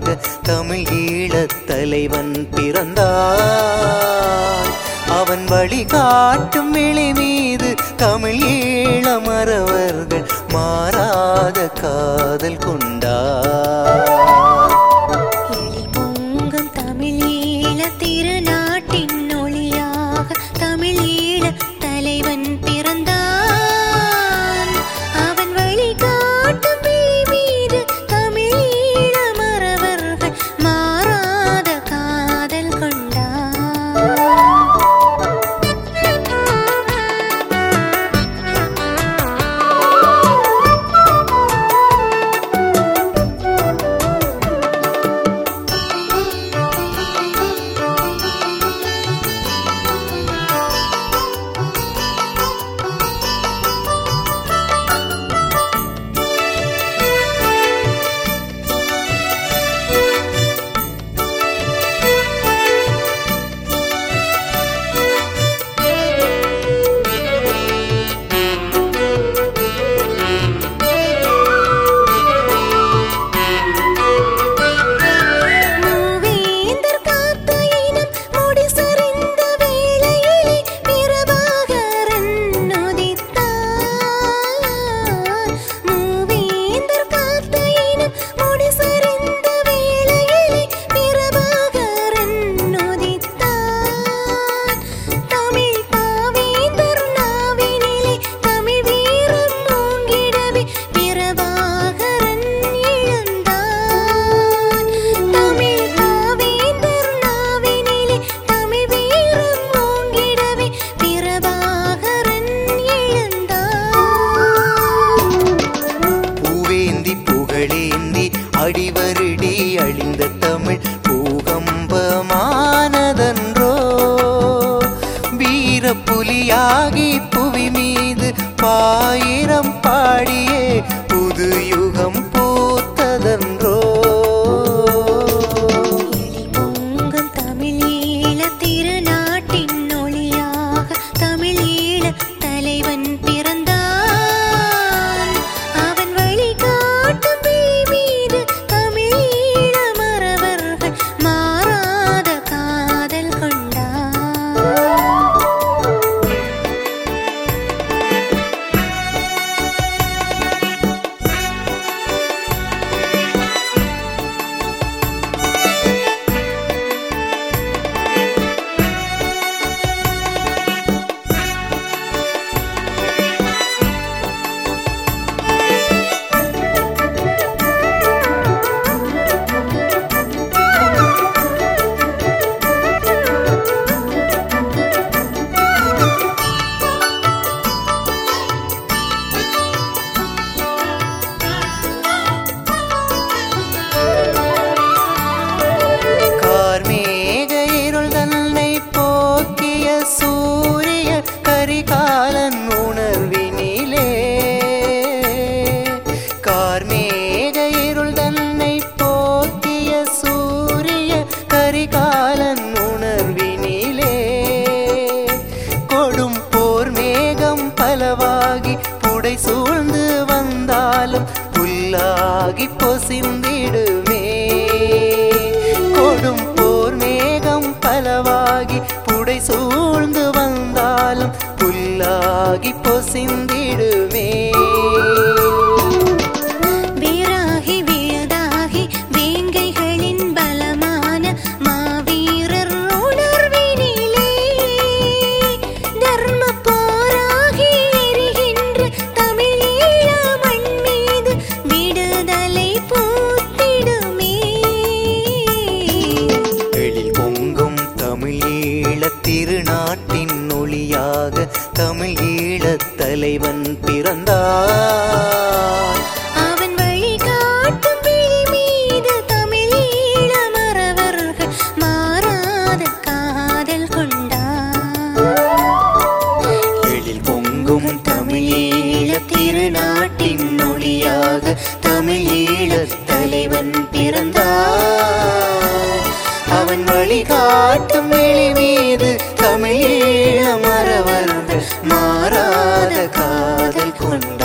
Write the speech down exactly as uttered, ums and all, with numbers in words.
தமிழ் ஈழத் தலைவன் பிறந்தான். அவன் வழிகாட்டும் விழி மீது தமிழ் ஈழ மறவர்கள் மாறாத காதல் கொண்டார். எழில்பொங்கும் தமிழ் ஈழ திருநாட்டின் ஒளியாக தமிழ் ஈழ தலைவன் பிறந்தான். அவன் வழிகாட்டும் விழி மீது தமிழ் ஈழ மறவர்கள் மாறாத காதல் கொண்டார். அடிவருடி அழிந்த தமிழ் பூகம்பமானதன்றோ. வீர புலியாகி புவி மீது பாயிரம் பாடியே புது யுகம் பூத்ததன்றோ. எழில்பொங்கும் தமிழ் ஈழ திருநாட்டின் ஒளியாக தமிழ் ஈழ தலைவன் பிறந்தான். அவன் வழிகாட்டும் விழி மீது தமிழ் ஈழ மறவர்கள் மாறாத காதல் கொண்டார். சூரிய கரிகாலன் உணர்வினிலே கார்மேக இருள் தன்னை போக்கிய சூரிய கரிகாலன் உணர்வினிலே கொடும் போர் மேகம் பலவாகி புடை சூழ்ந்து வந்தாலும் புல்லாகி பொசிந்திடுமே. கொடும் போர் மேகம் பலவாகி புடை சூழ்ந்து வந்தாலும் புல்லாகி பொசிந்திடுமே. வீராகி வீழதாகி வேங்கைகளின் பலமான மாவீரர் உணர்வினிலே தர்ம போராகி எரிகின்ற தமிழ் ஈழ மண் மீது விடுதலை பூத்திடுமே. எழில்பொங்கும் தமிழ் ஈழத் திருநாட்டின் ஒளியாக தமிழ் ஈழத் தலைவன் பிறந்தான். அவன் வழிகாட்டும் விழி மீது தமிழ் ஈழ மறவர்கள் மாறாத காதல் கொண்டார். எழில்பொங்கும் தமிழ் ஈழத் திருநாட்டின் ஒளியாக தமிழ் ஈழத் தலைவன் பிறந்தான். அவன் வழிகாட்டும் விழி மீது தமிழ் ஈழ மறவர்கள் மாறாத காதல் கொண்டார்.